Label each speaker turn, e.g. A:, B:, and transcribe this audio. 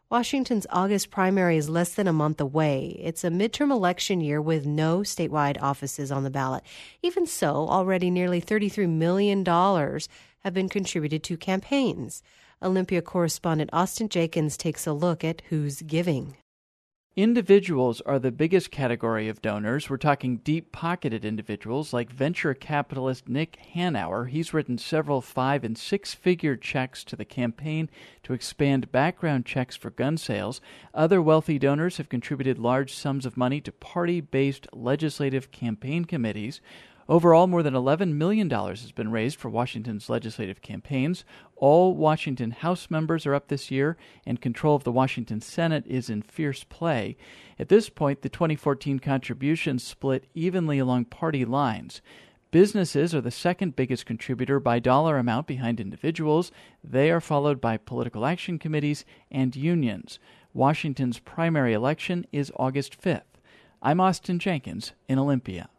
A: Washington's August primary is less than a month away. It's a midterm election year with no statewide offices on the ballot. Even so, already nearly $33 million have been contributed to campaigns. Olympia correspondent Austin Jenkins takes a look at who's giving.
B: Individuals are the biggest category of donors. We're talking deep-pocketed individuals like venture capitalist Nick Hanauer. He's written several 5- and 6-figure checks to the campaign to expand background checks for gun sales. Other wealthy donors have contributed large sums of money to party-based legislative campaign committees. Overall, more than $11 million has been raised for Washington's legislative campaigns. All Washington House members are up this year, and control of the Washington Senate is in fierce play. At this point, the 2014 contributions split evenly along party lines. Businesses are the second biggest contributor by dollar amount behind individuals. They are followed by political action committees and unions. Washington's primary election is August 5th. I'm Austin Jenkins in Olympia.